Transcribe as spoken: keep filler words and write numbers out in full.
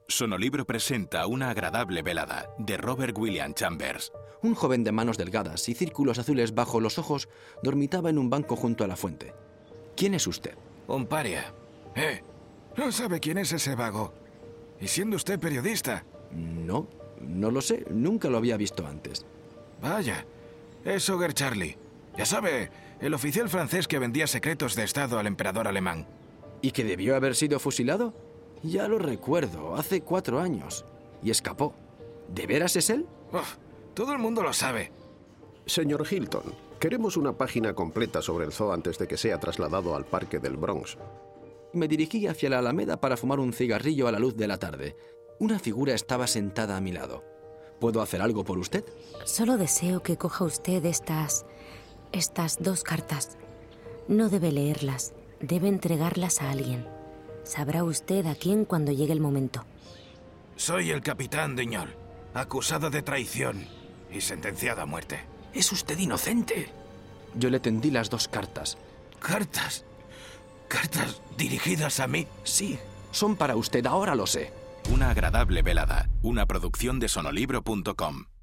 Sonolibro presenta Una agradable velada, de Robert William Chambers. Un joven de manos delgadas y círculos azules bajo los ojos dormitaba en un banco junto a la fuente. ¿Quién es usted? Un paria. ¿Eh? ¿No sabe quién es ese vago? ¿Y siendo usted periodista? No, no lo sé. Nunca lo había visto antes. Vaya, es Ogre Charlie. Ya sabe, el oficial francés que vendía secretos de Estado al emperador alemán. ¿Y que debió haber sido fusilado? Ya lo recuerdo, hace cuatro años. Y escapó. ¿De veras es él? Uf, todo el mundo lo sabe. Señor Hilton, queremos una página completa sobre el zoo antes de que sea trasladado al parque del Bronx. Me dirigí hacia la Alameda para fumar un cigarrillo a la luz de la tarde. Una figura estaba sentada a mi lado. ¿Puedo hacer algo por usted? Solo deseo que coja usted estas... estas dos cartas. No debe leerlas, debe entregarlas a alguien. Sabrá usted a quién cuando llegue el momento. Soy el capitán Diñol, acusado de traición y sentenciado a muerte. Es usted inocente. Yo le tendí las dos cartas. ¿Cartas? ¿Cartas dirigidas a mí? Sí, son para usted, ahora lo sé. Una agradable velada, una producción de sonolibro punto com.